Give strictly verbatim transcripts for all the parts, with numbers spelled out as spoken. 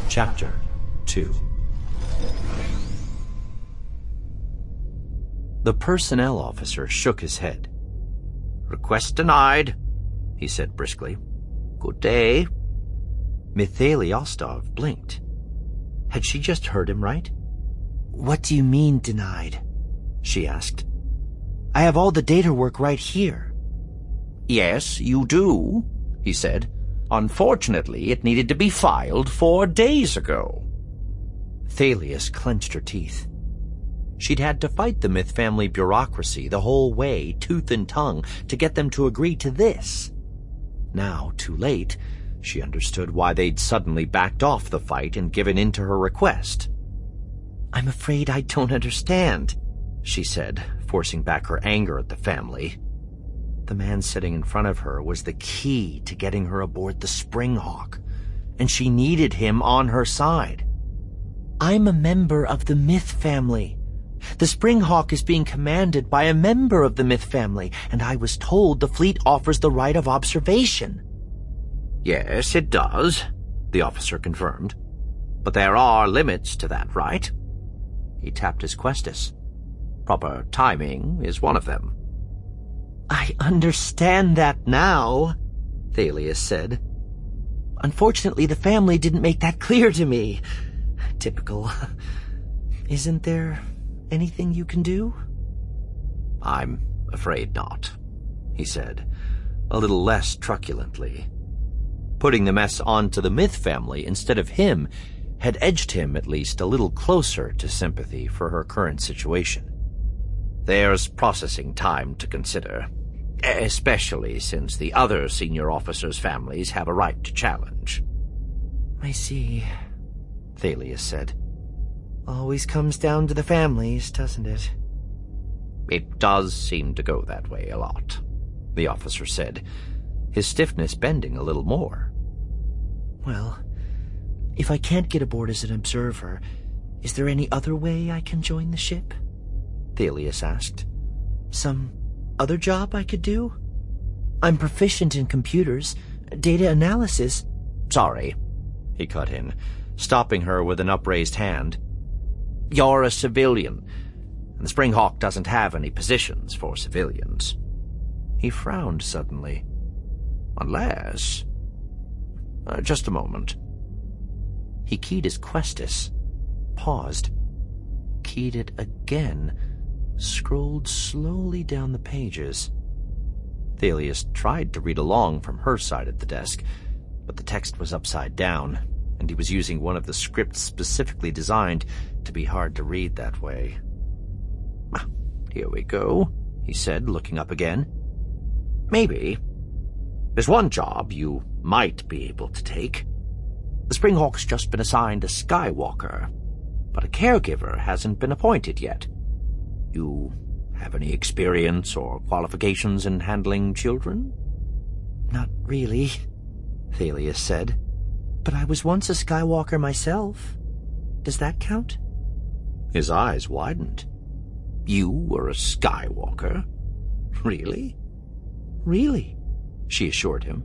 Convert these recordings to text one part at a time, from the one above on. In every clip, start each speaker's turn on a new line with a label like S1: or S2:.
S1: Chapter two. The personnel officer shook his head.
S2: "Request denied," he said briskly. "Good day."
S1: Mithaili Ostov blinked. Had she just heard him right? "What do you mean, denied?" she asked. "I have all the data work right here."
S2: "Yes, you do," he said. "Unfortunately, it needed to be filed four days ago."
S1: Thalius clenched her teeth. She'd had to fight the Myth family bureaucracy the whole way, tooth and tongue, to get them to agree to this. Now, too late, she understood why they'd suddenly backed off the fight and given in to her request. "I'm afraid I don't understand," she said, forcing back her anger at the family. The man sitting in front of her was the key to getting her aboard the Springhawk, and she needed him on her side. "I'm a member of the Myth family. The Springhawk is being commanded by a member of the Myth family, and I was told the fleet offers the right of observation."
S2: "Yes, it does," the officer confirmed. "But there are limits to that right." He tapped his Questus. "Proper timing is one of them."
S1: "I understand that now," Thalius said. "Unfortunately, the family didn't make that clear to me. Typical. Isn't there anything you can do?"
S2: "I'm afraid not," he said, a little less truculently.
S1: Putting the mess onto the Myth family instead of him had edged him at least a little closer to sympathy for her current situation.
S2: "There's processing time to consider, especially since the other senior officers' families have a right to challenge."
S1: "I see," Thalius said. "Always comes down to the families, doesn't it?"
S2: "It does seem to go that way a lot," the officer said, his stiffness bending a little more.
S1: "Well, if I can't get aboard as an observer, is there any other way I can join the ship?" Thalius asked. "Some other job I could do? I'm proficient in computers, data analysis—"
S2: "Sorry," he cut in, stopping her with an upraised hand. "You're a civilian, and the Springhawk doesn't have any positions for civilians."
S1: He frowned suddenly.
S2: "Unless... Uh, just a moment."
S1: He keyed his Questus, paused, keyed it again, scrolled slowly down the pages. Thalius tried to read along from her side of the desk, but the text was upside down, and he was using one of the scripts specifically designed to be hard to read that way.
S2: Ah, here we go, he said, looking up again. "Maybe. There's one job you might be able to take. The Springhawk's just been assigned a Skywalker, but a caregiver hasn't been appointed yet. You have any experience or qualifications in handling children?"
S1: "Not really," Thalius said. "But I was once a Skywalker myself. Does that count?"
S2: His eyes widened. "You were a Skywalker? Really?"
S1: "Really," she assured him.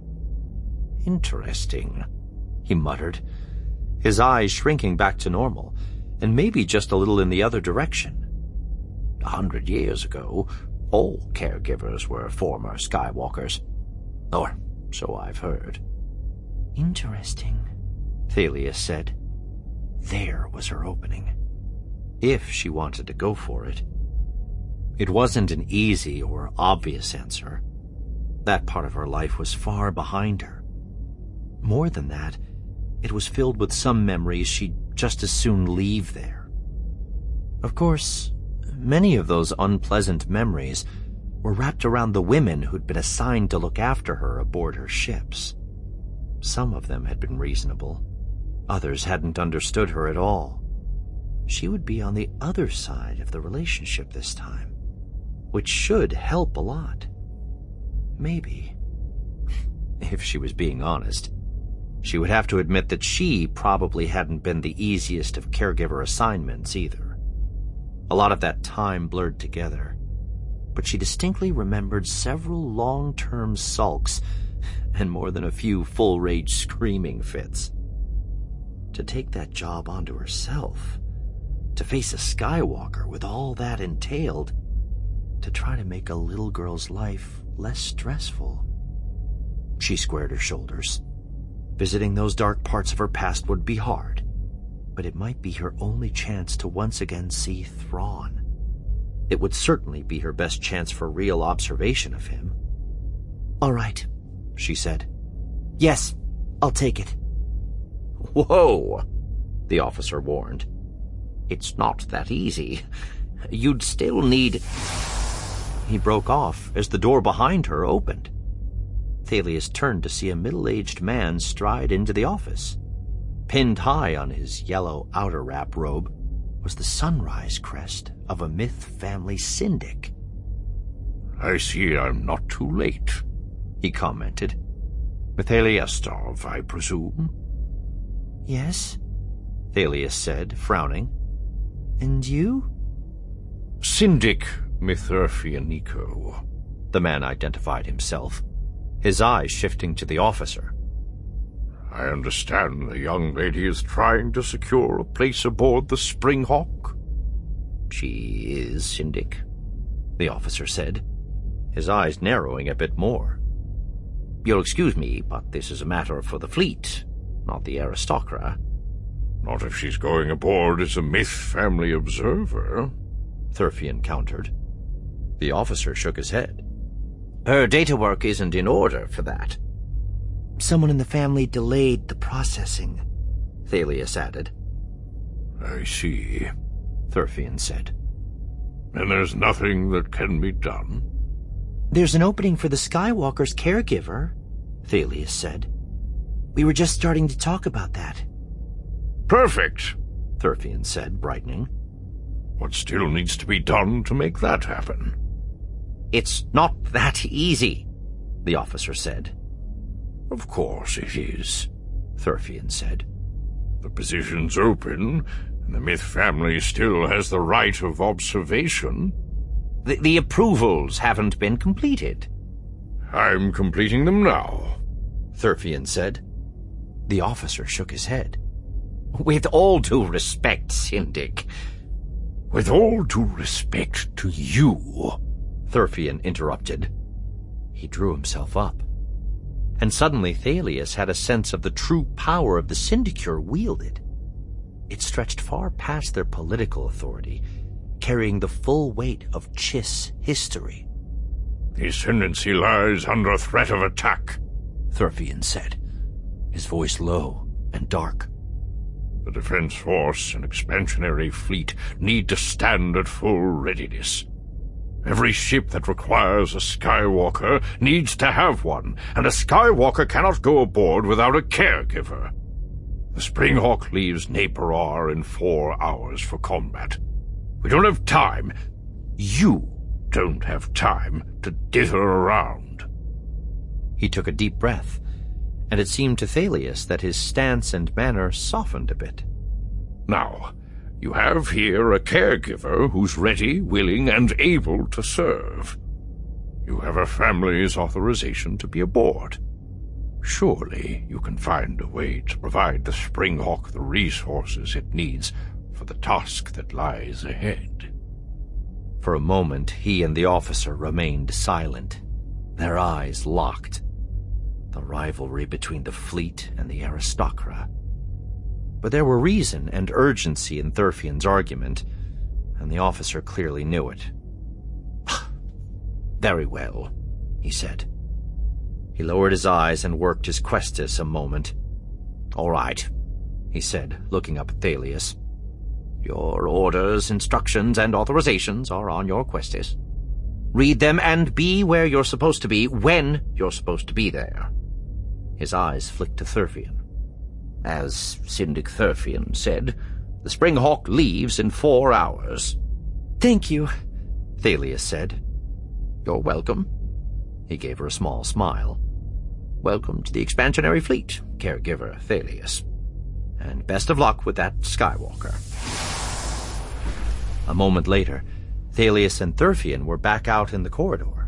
S2: "Interesting,"
S1: he muttered, his eyes shrinking back to normal, and maybe just a little in the other direction.
S2: A hundred years ago, all caregivers were former Skywalkers. Or so I've heard.
S1: "Interesting," Thalius said. There was her opening. If she wanted to go for it. It wasn't an easy or obvious answer. That part of her life was far behind her. More than that, it was filled with some memories she'd just as soon leave there. Of course, many of those unpleasant memories were wrapped around the women who'd been assigned to look after her aboard her ships. Some of them had been reasonable. Others hadn't understood her at all. She would be on the other side of the relationship this time, which should help a lot. Maybe. If she was being honest, she would have to admit that she probably hadn't been the easiest of caregiver assignments either. A lot of that time blurred together, but she distinctly remembered several long-term sulks and more than a few full-rage screaming fits. To take that job onto herself, to face a Skywalker with all that entailed, to try to make a little girl's life less stressful. She squared her shoulders. Visiting those dark parts of her past would be hard, but it might be her only chance to once again see Thrawn. It would certainly be her best chance for real observation of him. "All right," she said. "Yes, I'll take it."
S2: "Whoa," the officer warned. "It's not that easy. You'd still need—"
S1: He broke off as the door behind her opened. Thalius turned to see a middle-aged man stride into the office. Pinned high on his yellow outer wrap robe was the sunrise crest of a Myth family syndic.
S3: "I see I'm not too late," he commented. "Mithali Estov, I presume?"
S1: "Yes," Thalius said, frowning. "And you?"
S3: "Syndic Mitherfian Nico," the man identified himself, his eyes shifting to the officer. "I understand the young lady is trying to secure a place aboard the Springhawk."
S2: "She is, Syndic," the officer said,
S1: his eyes narrowing a bit more.
S2: "You'll excuse me, but this is a matter for the fleet, not the aristocrat."
S3: "Not if she's going aboard as a Myth family observer,"
S1: Thurfian countered. The officer shook his head.
S2: "Her data work isn't in order for that."
S1: "Someone in the family delayed the processing," Thalius added.
S3: "I see,"
S1: Thurfian said.
S3: "And there's nothing that can be done?"
S1: "There's an opening for the Skywalker's caregiver," Thalius said. "We were just starting to talk about that."
S3: "Perfect,"
S1: Thurfian said, brightening.
S3: "What still needs to be done to make that happen?"
S2: "It's not that easy," the officer said.
S3: "Of course it is,"
S1: Thurfian said.
S3: "The position's open, and the Myth family still has the right of observation."
S2: The, the approvals haven't been completed."
S3: "I'm completing them now,"
S1: Thurfian said. The officer shook his head.
S2: "With all due respect, Syndic."
S3: "With all due respect to you,"
S1: Thurfian interrupted. He drew himself up. And suddenly Thalius had a sense of the true power of the Syndicure wielded. It stretched far past their political authority, carrying the full weight of Chiss history.
S3: "The Ascendancy lies under threat of attack,"
S1: Thurfian said, his voice low and dark.
S3: "The Defense Force and Expansionary Fleet need to stand at full readiness. Every ship that requires a Skywalker needs to have one, and a Skywalker cannot go aboard without a caregiver. The Springhawk leaves Napirar in four hours for combat. We don't have time. You don't have time to dither around."
S1: He took a deep breath, and it seemed to Thalius that his stance and manner softened a bit.
S3: "Now, you have here a caregiver who's ready, willing, and able to serve. You have a family's authorization to be aboard. Surely you can find a way to provide the Springhawk the resources it needs for the task that lies ahead."
S1: For a moment, he and the officer remained silent, their eyes locked. The rivalry between the fleet and the aristocrat. But there were reason and urgency in Thurfian's argument, and the officer clearly knew it.
S2: "Very well," he said.
S1: He lowered his eyes and worked his questus a moment.
S2: "All right," he said, looking up at Thalius. "Your orders, instructions, and authorizations are on your questus. Read them and be where you're supposed to be when you're supposed to be there." His eyes flicked to Thurfian. "As Syndic Thurfian said, the Springhawk leaves in four hours."
S1: "Thank you," Thalius said.
S2: "You're welcome." He gave her a small smile. "Welcome to the Expansionary Fleet, caregiver Thalius. And best of luck with that Skywalker."
S1: A moment later, Thalius and Thurfian were back out in the corridor.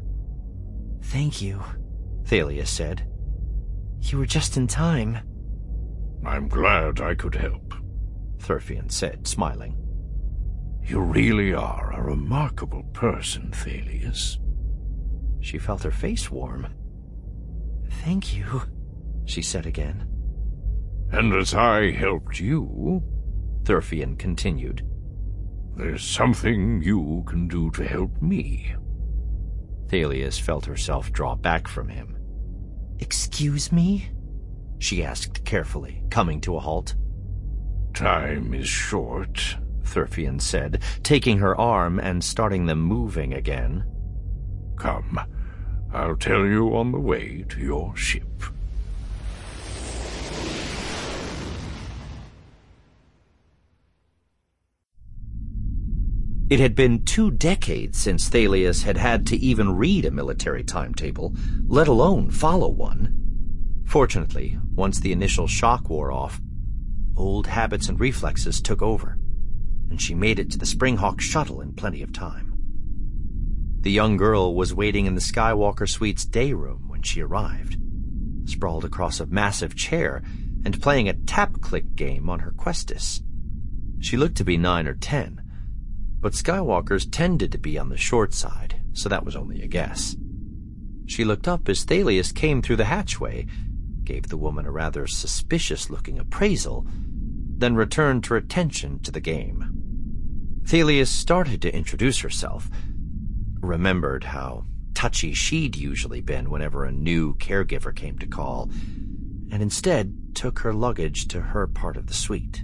S1: "Thank you," Thalius said. "You were just in time."
S3: I'm glad I could help,
S2: Thurfian said, smiling.
S3: You really are a remarkable person, Thalius.
S2: She felt her face warm. Thank you, she said again.
S3: And as I helped you,
S2: Thurfian continued,
S3: there's something you can do to help me.
S2: Thalius felt herself draw back from him. Excuse me? She asked carefully, coming to a halt.
S3: Time is short,
S2: Thurfian said, taking her arm and starting them moving again.
S3: Come, I'll tell you on the way to your ship.
S2: It had been two decades since Thalius had had to even read a military timetable, let alone follow one. Fortunately, once the initial shock wore off, old habits and reflexes took over, and she made it to the Springhawk shuttle in plenty of time. The young girl was waiting in the Skywalker Suite's day room when she arrived, sprawled across a massive chair and playing a tap-click game on her Questus. She looked to be nine or ten, but Skywalkers tended to be on the short side, so that was only a guess. She looked up as Thalius came through the hatchway, gave the woman a rather suspicious-looking appraisal, then returned her attention to the game. Thalius started to introduce herself, remembered how touchy she'd usually been whenever a new caregiver came to call, and instead took her luggage to her part of the suite.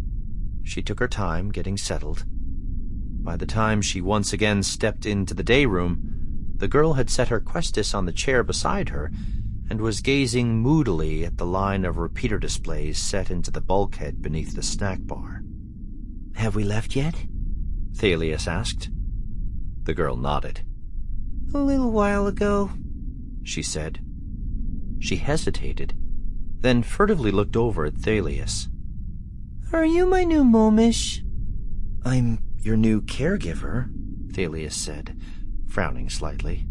S2: She took her time getting settled. By the time she once again stepped into the day room, the girl had set her Questus on the chair beside her and was gazing moodily at the line of repeater displays set into the bulkhead beneath the snack bar. "Have we left yet?" Thalius asked. The girl nodded. "A little while ago," she said. She hesitated, then furtively looked over at Thalius. "Are you my new Momish?" "I'm your new caregiver," Thalius said, frowning slightly.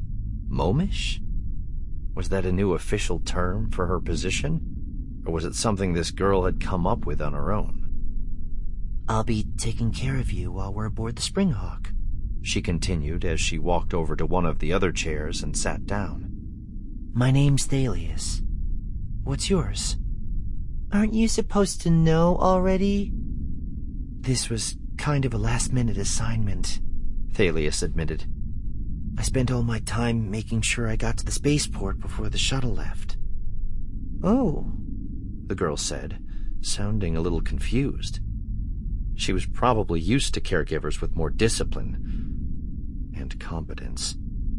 S2: Momish? Was that a new official term for her position? Or was it something this girl had come up with on her own? "I'll be taking care of you while we're aboard the Springhawk," she continued as she walked over to one of the other chairs and sat down. "My name's Thalius. What's yours?" "Aren't you supposed to know already?" "This was kind of a last-minute assignment," Thalius admitted. "I spent all my time making sure I got to the spaceport before the shuttle left." "Oh," the girl said, sounding a little confused. She was probably used to caregivers with more discipline and competence.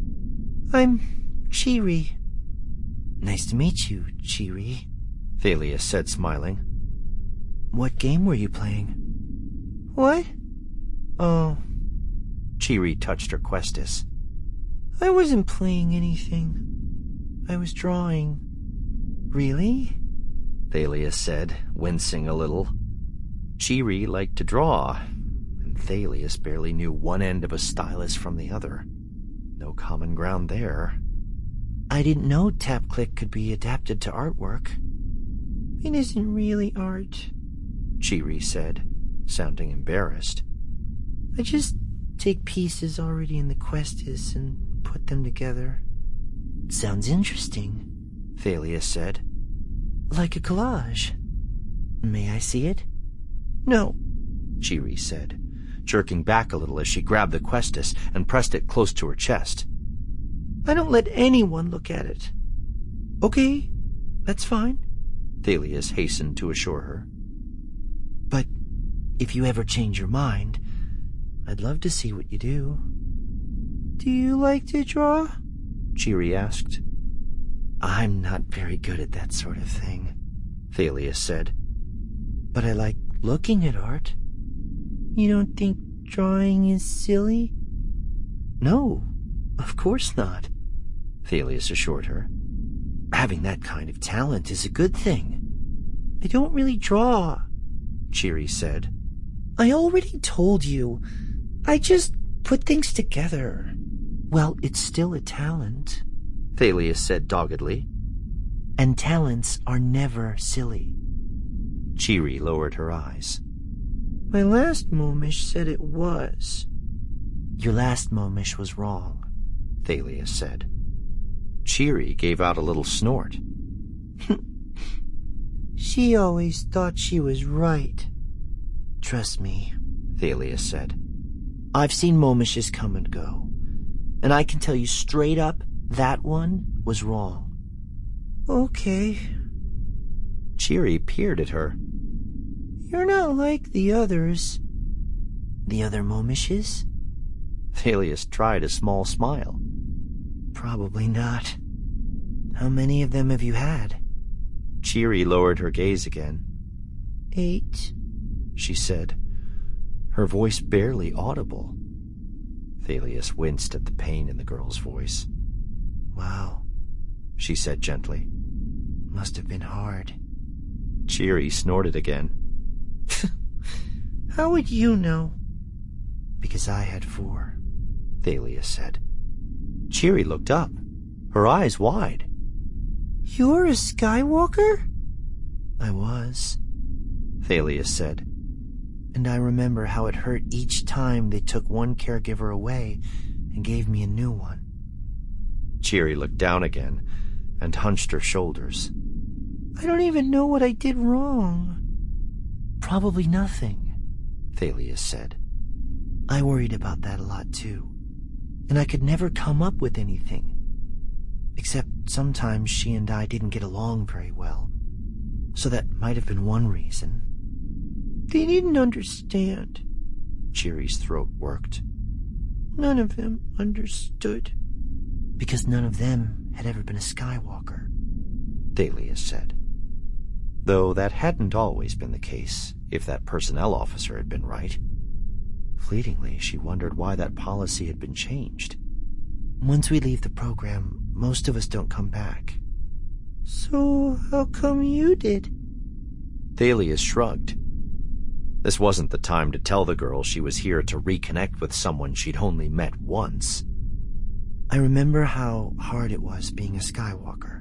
S2: "I'm Cheery." "Nice to meet you, Cheery," Thalius said, smiling. "What game were you playing?" "What? Oh." Cheery touched her Questus. "I wasn't playing anything. I was drawing." "Really?" Thalius said, wincing a little. Cheery liked to draw, and Thalius barely knew one end of a stylus from the other. No common ground there. "I didn't know tap-click could be adapted to artwork." "It isn't really art," Cheery said, sounding embarrassed. "I just take pieces already in the Questus and put them together." "Sounds interesting," Thalius said. "Like a collage. May I see it?" "No," Cheery said, jerking back a little as she grabbed the Questus and pressed it close to her chest. "I don't let anyone look at it." "Okay, that's fine," Thalius hastened to assure her. "But if you ever change your mind, I'd love to see what you do." "Do you like to draw?" Cheery asked. "I'm not very good at that sort of thing," Thalius said. "But I like looking at art." "You don't think drawing is silly?" "No, of course not," Thalius assured her. "Having that kind of talent is a good thing." "I don't really draw," Cheery said. "I already told you. I just put things together." "Well, it's still a talent," Thalius said doggedly. "And talents are never silly."
S1: Cheery lowered her eyes.
S2: My last Momish said it was.
S1: Your last Momish was wrong, Thalia said. Cheery gave out a little snort.
S2: She always thought she was right.
S1: Trust me, Thalia said. I've seen Momishes come and go, and I can tell you straight up that one was wrong.
S2: Okay.
S1: Cheery peered at her.
S2: You're not like the others.
S1: The other Momishes? Thalius tried a small smile.
S2: Probably not. How many of them have you had?
S1: Cheery lowered her gaze again.
S2: Eight,
S1: she said, her voice barely audible. Thalius winced at the pain in the girl's voice.
S2: Wow,
S1: she said gently.
S2: Must have been hard.
S1: Cheery snorted again.
S2: How would you know?
S1: Because I had four, Thalia said. Cheery looked up, her eyes wide.
S2: You're a Skywalker?
S1: I was, Thalia said. And I remember how it hurt each time they took one caregiver away and gave me a new one. Cheery looked down again and hunched her shoulders.
S2: I don't even know what I did wrong.
S1: Probably nothing, Thalia said. I worried about that a lot too, and I could never come up with anything. Except sometimes she and I didn't get along very well, so that might have been one reason.
S2: They didn't understand.
S1: Cheery's throat worked.
S2: None of them understood.
S1: Because none of them had ever been a Skywalker, Thalia said. Though that hadn't always been the case, if that personnel officer had been right. Fleetingly, she wondered why that policy had been changed. Once we leave the program, most of us don't come back.
S2: So how come you did?
S1: Thalia shrugged. This wasn't the time to tell the girl she was here to reconnect with someone she'd only met once. I remember how hard it was being a Skywalker.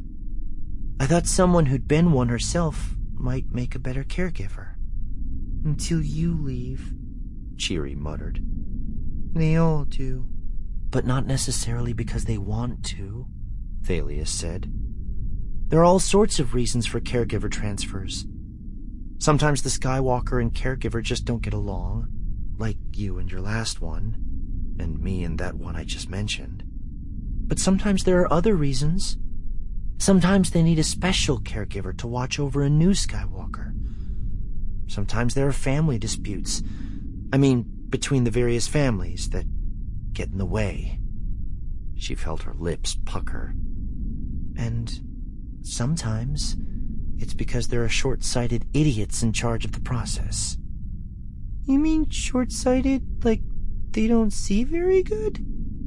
S1: I thought someone who'd been one herself might make a better caregiver.
S2: Until you leave,
S1: Cheery muttered.
S2: They all do.
S1: But not necessarily because they want to, Thalia said. There are all sorts of reasons for caregiver transfers. Sometimes the Skywalker and caregiver just don't get along, like you and your last one, and me and that one I just mentioned. But sometimes there are other reasons. Sometimes they need a special caregiver to watch over a new Skywalker. Sometimes there are family disputes. I mean, between the various families that get in the way. She felt her lips pucker. And sometimes it's because there are short-sighted idiots in charge of the process.
S2: You mean short-sighted like they don't see very good?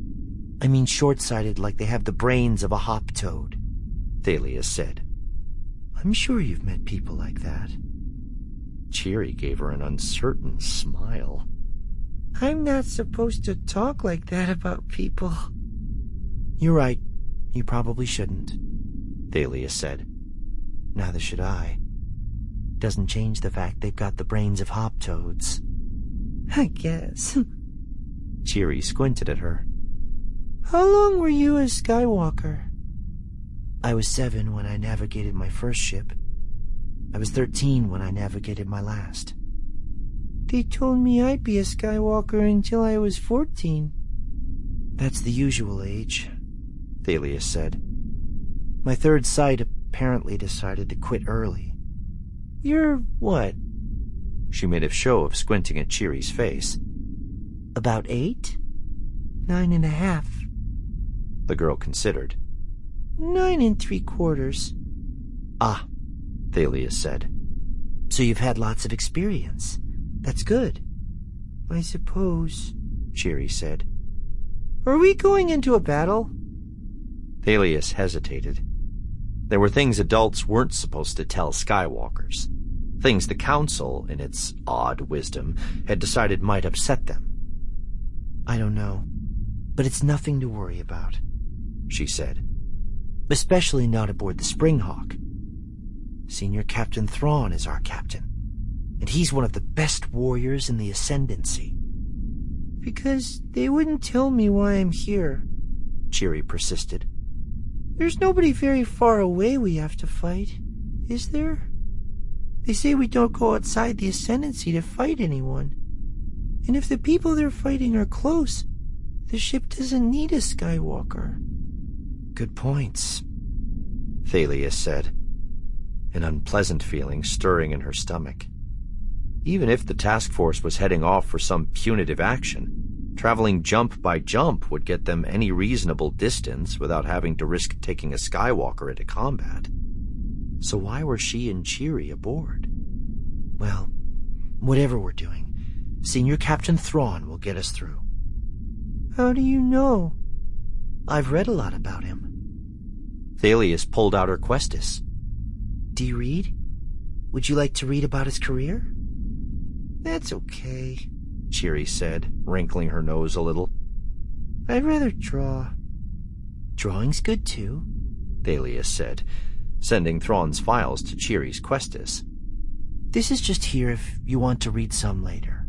S1: I mean short-sighted like they have the brains of a hop toad, Thalia said. I'm sure you've met people like that. Cheery gave her an uncertain smile.
S2: I'm not supposed to talk like that about people.
S1: You're right. You probably shouldn't, Thalia said. Neither should I. Doesn't change the fact they've got the brains of hop toads.
S2: I guess.
S1: Cheery squinted at her.
S2: How long were you a Skywalker?
S1: I was seven when I navigated my first ship. I was thirteen when I navigated my last.
S2: They told me I'd be a Skywalker until I was fourteen.
S1: That's the usual age, Thalia said. My third sight apparently decided to quit early.
S2: You're what?
S1: She made a show of squinting at Cheery's face. About eight?
S2: Nine and a half.
S1: The girl considered.
S2: Nine and three quarters.
S1: Ah, Thalia said. So you've had lots of experience. That's good.
S2: I suppose,
S1: Cheery said.
S2: Are we going into a battle?
S1: Thalius hesitated. There were things adults weren't supposed to tell Skywalkers. Things the Council, in its odd wisdom, had decided might upset them. I don't know, but it's nothing to worry about, she said. Especially not aboard the Springhawk. Senior Captain Thrawn is our captain.
S2: And he's one of the best warriors in the Ascendancy. Because they wouldn't tell me why I'm here, Cheery persisted. There's nobody very far away we have to fight, is there? They say we don't go outside the Ascendancy to fight anyone. And if the people they're fighting are close, the ship doesn't need a Skywalker. Good points, Thalia said, an unpleasant feeling stirring in her stomach. Even if the task force was heading off for some punitive action, traveling jump by jump would get them any reasonable distance without having to risk taking a Skywalker into combat. So why were she and Cheery aboard? Well, whatever we're doing, Senior Captain Thrawn will get us through. How do you know? I've read a lot about him. Thalius pulled out her Questus. Do you read? Would you like to read about his career? That's okay, Cheery said, wrinkling her nose a little. I'd rather draw. Drawing's good too, Thalius said, sending Thrawn's files to Cheery's Questus. This is just here if you want to read some later.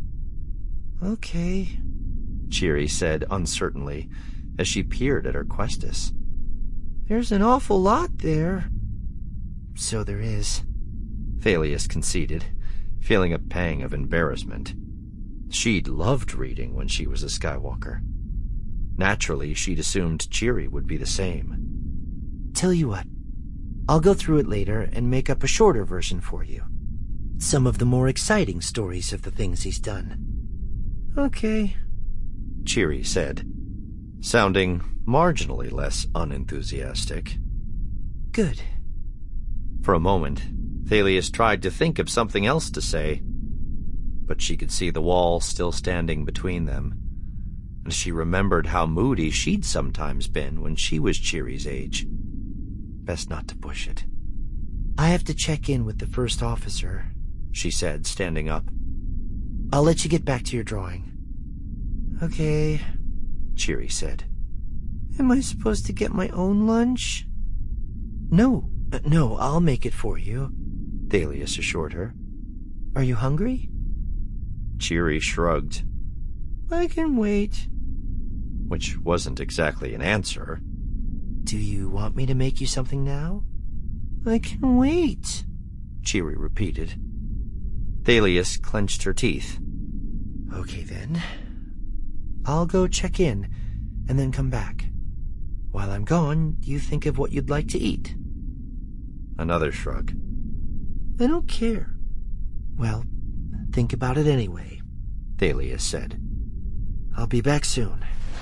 S2: Okay, Cheery said uncertainly as she peered at her Questus. There's an awful lot there. So there is, Thalius conceded, feeling a pang of embarrassment. She'd loved reading when she was a Skywalker. Naturally, she'd assumed Cheery would be the same. Tell you what, I'll go through it later and make up a shorter version for you. Some of the more exciting stories of the things he's done. Okay, Cheery said, sounding marginally less unenthusiastic. Good. For a moment, Thalius tried to think of something else to say, but she could see the wall still standing between them, and she remembered how moody she'd sometimes been when she was Cheery's age. Best not to push it. I have to check in with the first officer, she said, standing up. I'll let you get back to your drawing. Okay, Cheery said. Am I supposed to get my own lunch? No, no, I'll make it for you, Thalius assured her. Are you hungry? Cheery shrugged. I can wait. Which wasn't exactly an answer. Do you want me to make you something now? I can wait, Cheery repeated. Thalius clenched her teeth. Okay then. I'll go check in and then come back. While I'm gone, you think of what you'd like to eat. Another shrug. I don't care. Well, think about it anyway, Thalius said. I'll be back soon.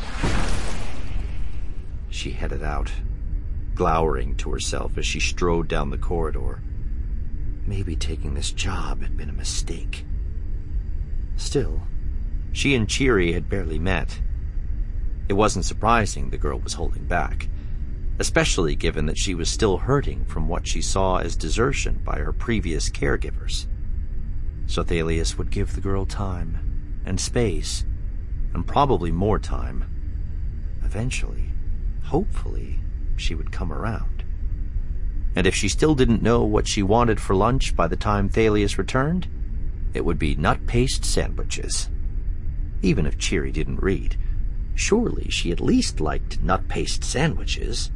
S2: She headed out, glowering to herself as she strode down the corridor. Maybe taking this job had been a mistake. Still, she and Cheery had barely met. It wasn't surprising the girl was holding back, especially given that she was still hurting from what she saw as desertion by her previous caregivers. So Thalius would give the girl time and space, and probably more time. Eventually, hopefully, she would come around. And if she still didn't know what she wanted for lunch by the time Thalius returned, it would be nut paste sandwiches. Even if Cheery didn't read, surely she at least liked nut paste sandwiches.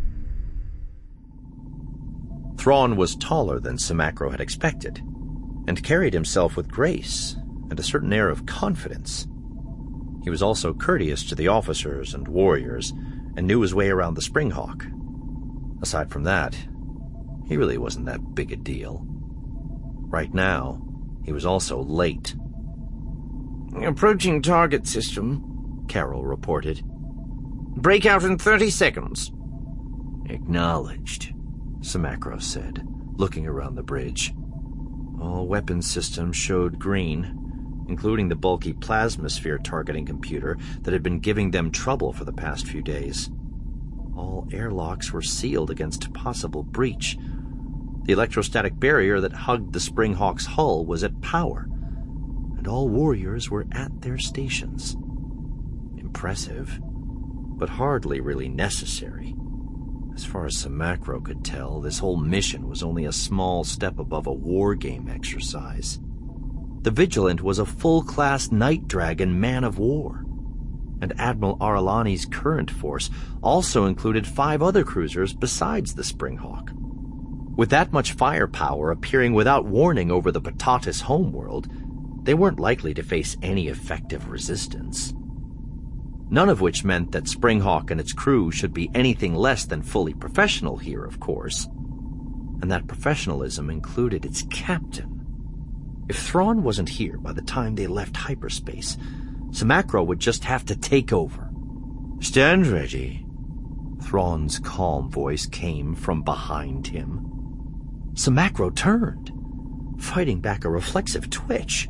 S2: Thrawn was taller than Samacro had expected, and carried himself with grace and a certain air of confidence. He was also courteous to the officers and warriors, and knew his way around the Springhawk. Aside from that, he really wasn't that big a deal. Right now, he was also late.
S4: Approaching target system, Carol reported. Breakout in thirty seconds.
S1: Acknowledged, Samacro said, looking around the bridge. All weapons systems showed green, including the bulky plasmasphere targeting computer that had been giving them trouble for the past few days. All airlocks were sealed against possible breach. The electrostatic barrier that hugged the Springhawk's hull was at power, and all warriors were at their stations. Impressive, but hardly really necessary. As far as Samacro could tell, this whole mission was only a small step above a war game exercise. The Vigilant was a full-class Night Dragon man-of-war, and Admiral Aralani's current force also included five other cruisers besides the Springhawk. With that much firepower appearing without warning over the Patatis homeworld, they weren't likely to face any effective resistance. None of which meant that Springhawk and its crew should be anything less than fully professional here, of course. And that professionalism included its captain. If Thrawn wasn't here by the time they left hyperspace, Samacro would just have to take over.
S2: "Stand ready."
S1: Thrawn's calm voice came from behind him. Samacro turned, fighting back a reflexive twitch.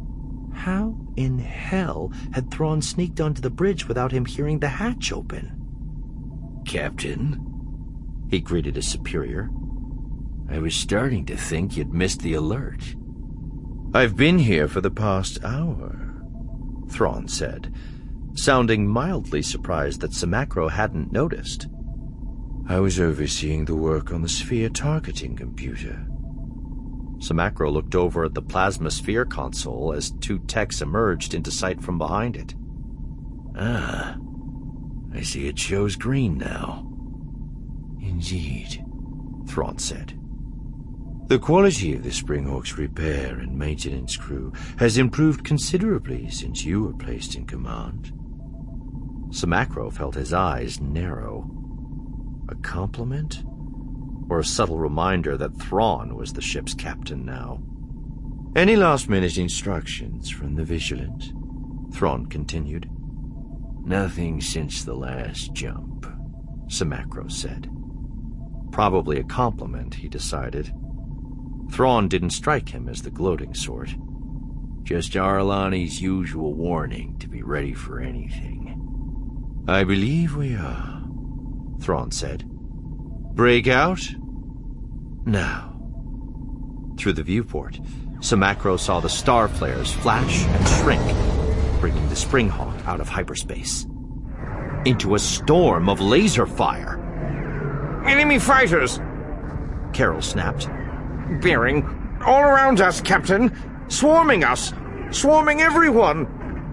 S1: How in hell had Thrawn sneaked onto the bridge without him hearing the hatch open?
S2: "Captain," he greeted his superior, "I was starting to think you'd missed the alert." "I've been here for the past hour," Thrawn said, sounding mildly surprised that Samacro hadn't noticed. "I was overseeing the work on the sphere targeting computer."
S1: Samacro looked over at the plasma sphere console as two techs emerged into sight from behind it.
S2: "Ah, I see it shows green now."
S1: "Indeed," Thrawn said.
S2: "The quality of the Springhawk's repair and maintenance crew has improved considerably since you were placed in command."
S1: Samacro felt his eyes narrow. A compliment? Or a subtle reminder that Thrawn was the ship's captain now?
S2: "Any last-minute instructions from the Vigilant?" Thrawn continued. "Nothing since the last jump," Samacro said.
S1: Probably a compliment, he decided. Thrawn didn't strike him as the gloating sort.
S2: "Just Aralani's usual warning to be ready for anything." "I believe we are," Thrawn said. "Break out? Now."
S1: Through the viewport, Samacro saw the star flares flash and shrink, bringing the Springhawk out of hyperspace. Into a storm of laser fire.
S3: "Enemy fighters!"
S1: Carol snapped.
S3: "Bearing all around us, Captain! Swarming us! Swarming everyone!"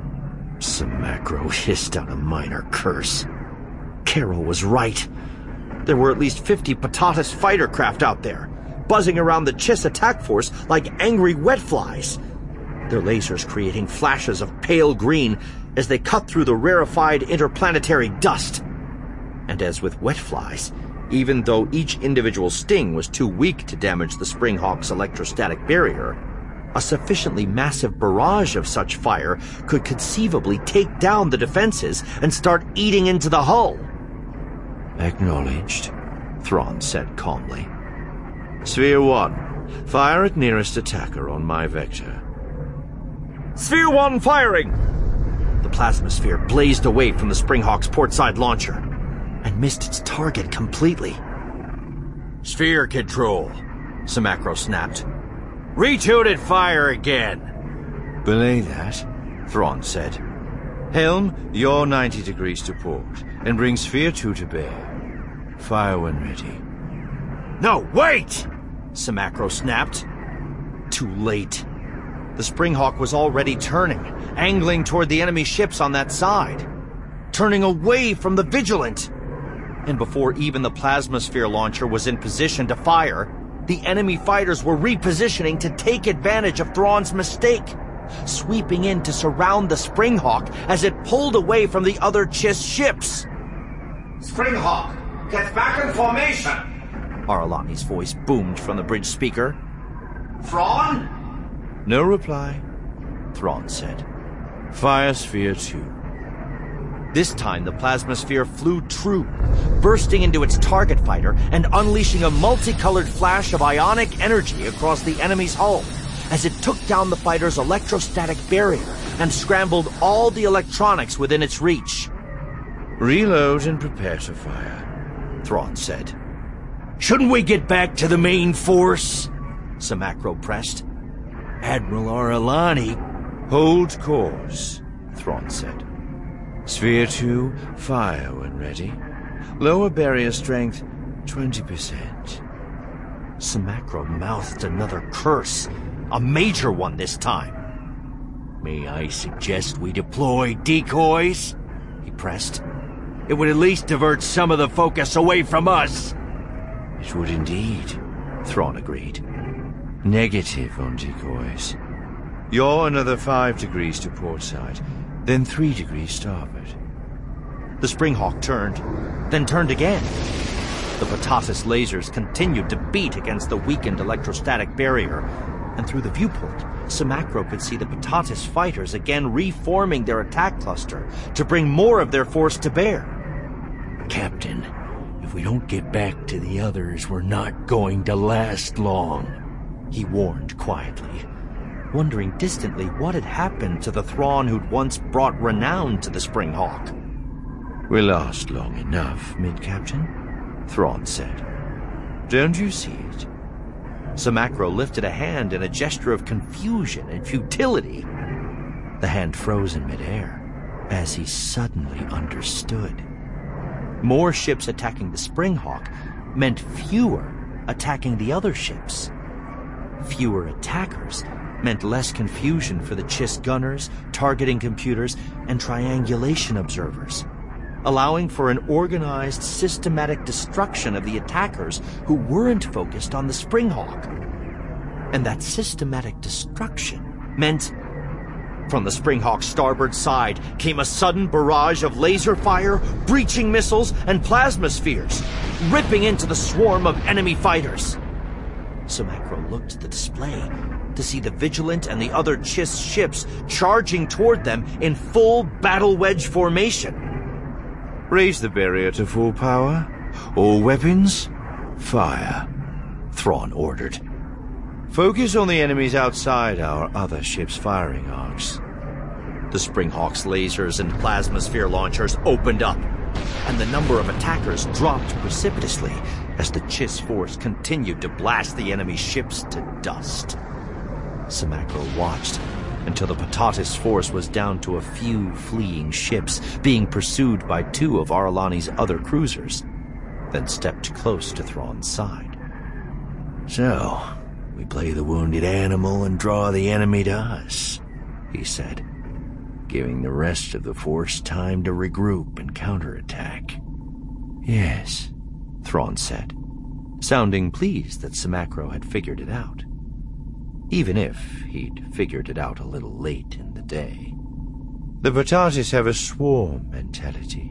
S1: Samacro hissed out a minor curse. Carol was right. There were at least fifty Patatis fighter craft out there, buzzing around the Chiss attack force like angry wet flies, their lasers creating flashes of pale green as they cut through the rarefied interplanetary dust. And as with wet flies, even though each individual sting was too weak to damage the Springhawk's electrostatic barrier, a sufficiently massive barrage of such fire could conceivably take down the defenses and start eating into the hull.
S2: "Acknowledged," Thrawn said calmly. "Sphere one, fire at nearest attacker on my vector."
S3: "Sphere one firing!"
S1: The plasma sphere blazed away from the Springhawk's portside launcher and missed its target completely.
S2: "Sphere control," Samacro snapped. "Retooted fire again." "Belay that," Thrawn said. "Helm, you're ninety degrees to port, and bring Sphere two to bear. Fire when ready."
S1: "No, wait!" Samacro snapped. Too late. The Springhawk was already turning, angling toward the enemy ships on that side, turning away from the Vigilant. And before even the plasma sphere launcher was in position to fire, the enemy fighters were repositioning to take advantage of Thrawn's mistake, sweeping in to surround the Springhawk as it pulled away from the other Chiss ships.
S5: "Springhawk, get back in formation!"
S1: Aralani's voice boomed from the bridge speaker.
S5: "Thrawn?"
S2: No reply, Thrawn said. "Fire Sphere two."
S1: This time the plasma sphere flew true, bursting into its target fighter and unleashing a multicolored flash of ionic energy across the enemy's hull as it took down the fighter's electrostatic barrier and scrambled all the electronics within its reach.
S2: "Reload and prepare to fire," Thrawn said.
S1: "Shouldn't we get back to the main force?" Samacro pressed.
S2: "Admiral Aralani." "Hold course," Thrawn said. "Sphere two, fire when ready. Lower barrier strength, twenty percent.
S1: Samacro mouthed another curse, a major one this time.
S2: May I suggest we deploy decoys? He pressed. It would at least divert some of the focus away from us.
S1: It would indeed, Thrawn agreed. Negative on decoys. Yaw another five degrees to port side, then three degrees starboard.
S4: The Springhawk turned, then turned again. The Patatis lasers continued to beat against the weakened electrostatic barrier, and through the viewport, Samacro could see the Patatis fighters again reforming their attack cluster to bring more of their force to bear.
S2: Captain, if we don't get back to the others, we're not going to last long,
S4: he warned quietly, wondering distantly what had happened to the Thrawn who'd once brought renown to the Springhawk.
S1: We'll last long enough, Mid-Captain, Thrawn said. Don't you see it?
S4: Samacro lifted a hand in a gesture of confusion and futility.
S1: The hand froze in midair as he suddenly understood.
S4: More ships attacking the Springhawk meant fewer attacking the other ships. Fewer attackers meant less confusion for the Chiss gunners, targeting computers, and triangulation observers, allowing for an organized, systematic destruction of the attackers who weren't focused on the Springhawk. And that systematic destruction meant... From the Springhawk's starboard side came a sudden barrage of laser fire, breaching missiles, and plasma spheres, ripping into the swarm of enemy fighters. Samacro looked at the display to see the Vigilant and the other Chiss ships charging toward them in full battle wedge formation.
S1: Raise the barrier to full power. All weapons, fire, Thrawn ordered. Focus on the enemies outside our other ships' firing arcs.
S4: The Springhawk's lasers and plasma sphere launchers opened up, and the number of attackers dropped precipitously as the Chiss force continued to blast the enemy ships to dust. Samacro watched until the Patatis force was down to a few fleeing ships being pursued by two of Ar'alani's other cruisers, then stepped close to Thrawn's side.
S1: So, we play the wounded animal and draw the enemy to us, he said, giving the rest of the force time to regroup and counterattack.
S4: Yes, Thrawn said, sounding pleased that Samacro had figured it out, even if he'd figured it out a little late in the day.
S1: The Patatis have a swarm mentality.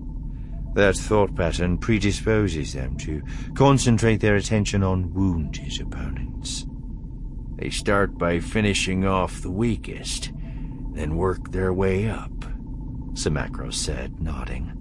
S1: That thought pattern predisposes them to concentrate their attention on wounded opponents. They start by finishing off the weakest, then work their way up,
S4: Samacro said, nodding.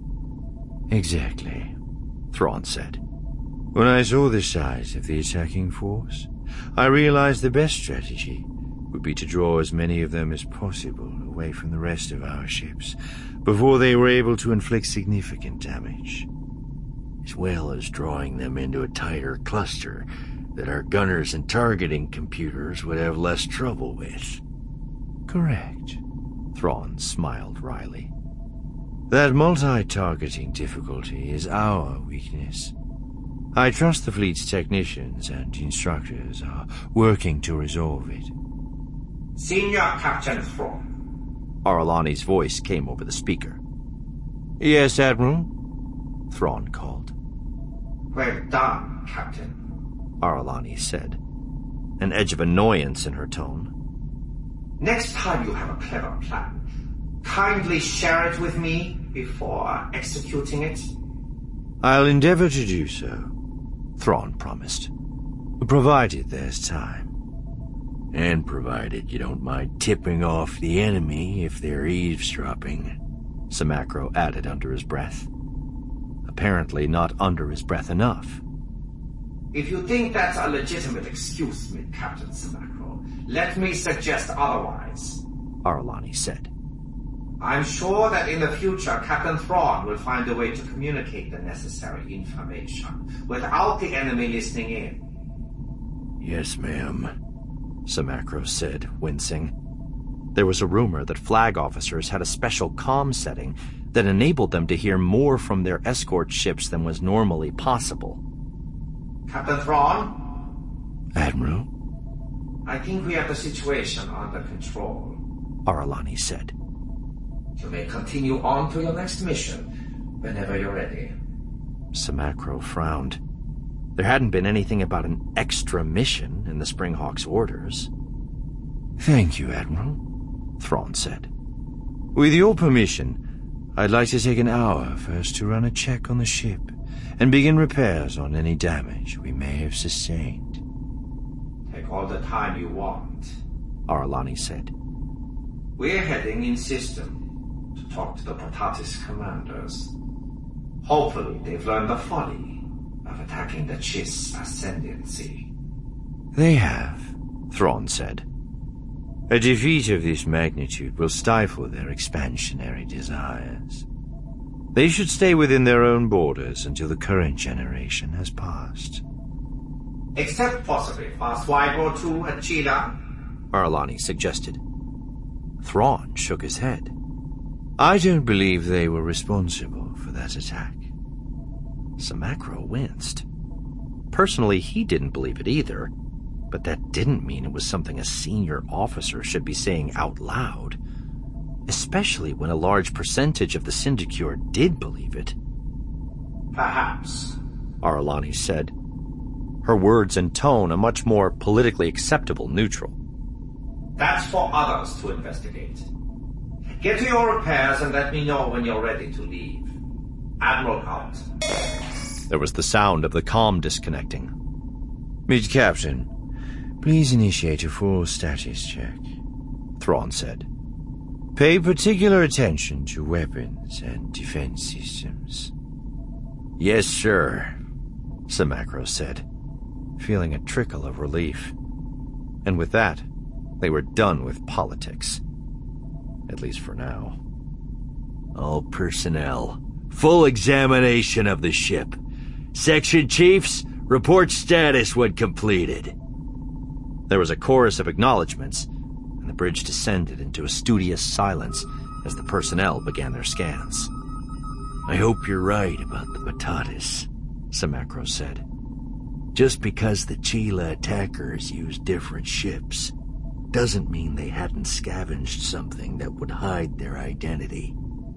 S1: Exactly, Thrawn said. When I saw the size of the attacking force, I realized the best strategy would be to draw as many of them as possible away from the rest of our ships before they were able to inflict significant damage, as well as drawing them into a tighter cluster that our gunners and targeting computers would have less trouble with.
S4: Correct, Thrawn smiled wryly.
S1: That multi-targeting difficulty is our weakness. I trust the fleet's technicians and instructors are working to resolve it.
S5: Senior Captain Thrawn.
S4: Ar'alani's voice came over the speaker.
S1: Yes, Admiral?
S4: Thrawn called.
S5: Well done, Captain,
S4: Ar'alani said, an edge of annoyance in her tone.
S5: Next time you have a clever plan, kindly share it with me before executing it.
S1: I'll endeavor to do so, Thrawn promised, provided there's time. And provided you don't mind tipping off the enemy if they're eavesdropping,
S4: Samacro added under his breath. Apparently not under his breath enough.
S5: If you think that's a legitimate excuse, Mid-Captain Samacro, let me suggest otherwise,
S4: Ar'alani said.
S5: I'm sure that in the future Captain Thrawn will find a way to communicate the necessary information without the enemy listening in.
S1: Yes, ma'am,
S4: Samacro said, wincing. There was a rumor that flag officers had a special comm setting that enabled them to hear more from their escort ships than was normally possible.
S5: Captain Thrawn?
S1: Admiral?
S5: I think we have the situation under control.
S1: Aralani said.
S5: You may continue on to your next mission, whenever you're ready.
S1: Samacro frowned. There hadn't been anything about an extra mission in the Springhawk's orders.
S2: Thank you, Admiral, Thrawn said. With your permission, I'd like to take an hour first to run a check on the ship and begin repairs on any damage we may have sustained.
S5: Take all the time you want,
S1: Aralani said.
S5: We're heading in system to talk to the Portatis commanders. Hopefully they've learned the folly of attacking the Chiss ascendancy.
S2: They have, Thrawn said. A defeat of this magnitude will stifle their expansionary desires. They should stay within their own borders until the current generation has passed.
S5: Except possibly for Swigo two at Chila,
S1: Aralani suggested. Thrawn shook his head.
S2: I don't believe they were responsible for that attack.
S1: Samacro winced. Personally, he didn't believe it either, but that didn't mean it was something a senior officer should be saying out loud, especially when a large percentage of the Syndicure did believe it.
S5: Perhaps,
S1: Aralani said, her words and tone a much more politically acceptable neutral.
S5: That's for others to investigate. Get to your repairs and let me know when you're ready to leave. Admiral out.
S1: There was the sound of the comm disconnecting.
S2: Mid Captain, please initiate a full status check, Thrawn said. Pay particular attention to weapons and defense systems.
S1: Yes, sir, Samacro said, feeling a trickle of relief. And with that, they were done with politics. At least for now.
S2: All personnel, full examination of the ship. Section chiefs, report status when completed.
S1: There was a chorus of acknowledgments, and the bridge descended into a studious silence as the personnel began their scans.
S2: I hope you're right about the Portatis, Samacro said. Just because the Chila attackers used different ships doesn't mean they hadn't scavenged something that would hide their identity.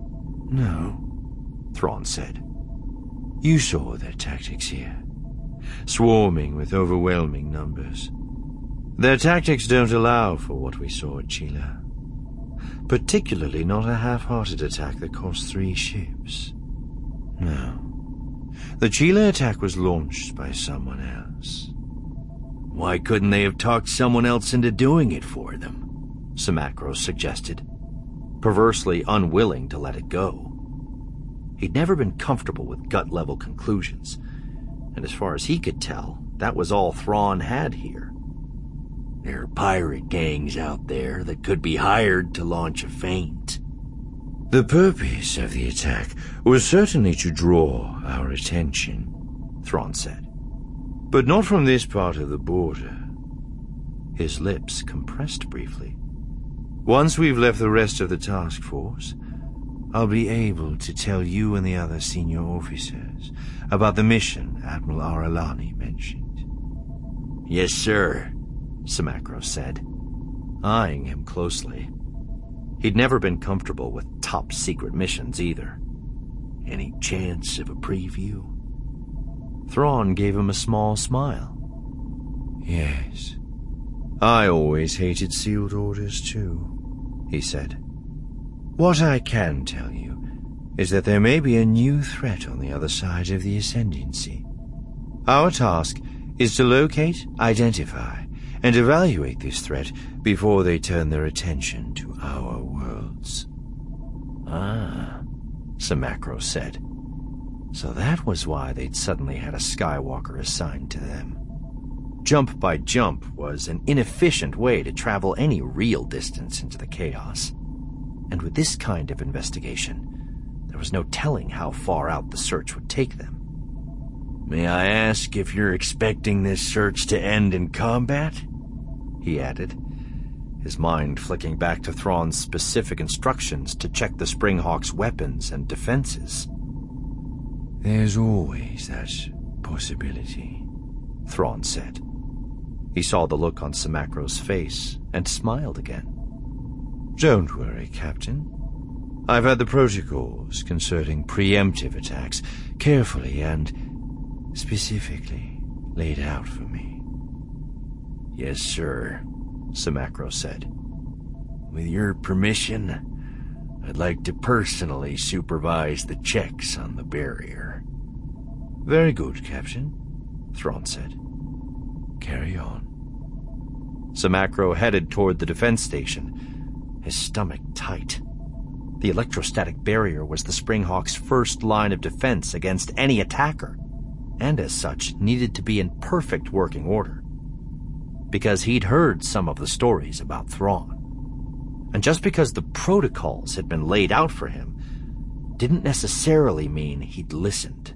S1: No, Thrawn said.
S2: You saw their tactics here, swarming with overwhelming numbers. Their tactics don't allow for what we saw at Chila, particularly not a half-hearted attack that cost three ships. No, the Chila attack was launched by someone else. Why couldn't they have talked someone else into doing it for them?
S1: Samacro suggested, perversely unwilling to let it go. He'd never been comfortable with gut-level conclusions, and as far as he could tell, that was all Thrawn had here.
S2: There are pirate gangs out there that could be hired to launch a feint. The purpose of the attack was certainly to draw our attention, Thrawn said. But not from this part of the border. His lips compressed briefly. Once we've left the rest of the task force, I'll be able to tell you and the other senior officers about the mission Admiral Aralani mentioned.
S1: Yes, sir, Samacro said, eyeing him closely. He'd never been comfortable with top-secret missions either.
S2: Any chance of a preview?
S1: Thrawn gave him a small smile.
S2: Yes. I always hated sealed orders too, he said. What I can tell you is that there may be a new threat on the other side of the Ascendancy. Our task is to locate, identify, and evaluate this threat before they turn their attention to our worlds.
S1: Ah, Samacro said. So that was why they'd suddenly had a Skywalker assigned to them. Jump by jump was an inefficient way to travel any real distance into the chaos. And with this kind of investigation, there was no telling how far out the search would take them.
S2: May I ask if you're expecting this search to end in combat?
S1: He added, his mind flicking back to Thrawn's specific instructions to check the Springhawk's weapons and defenses.
S2: There's always that possibility, Thrawn said.
S1: He saw the look on Samacro's face and smiled again. Don't worry, Captain. I've had the protocols concerning preemptive attacks carefully and specifically laid out for me.
S2: Yes, sir, Samacro said. With your permission, I'd like to personally supervise the checks on the barrier.
S1: Very good, Captain, Thrawn said. Carry on.
S4: Samacro headed toward the defense station, his stomach tight. The electrostatic barrier was the Springhawk's first line of defense against any attacker, and as such needed to be in perfect working order. Because he'd heard some of the stories about Thrawn. And just because the protocols had been laid out for him didn't necessarily mean he'd listened.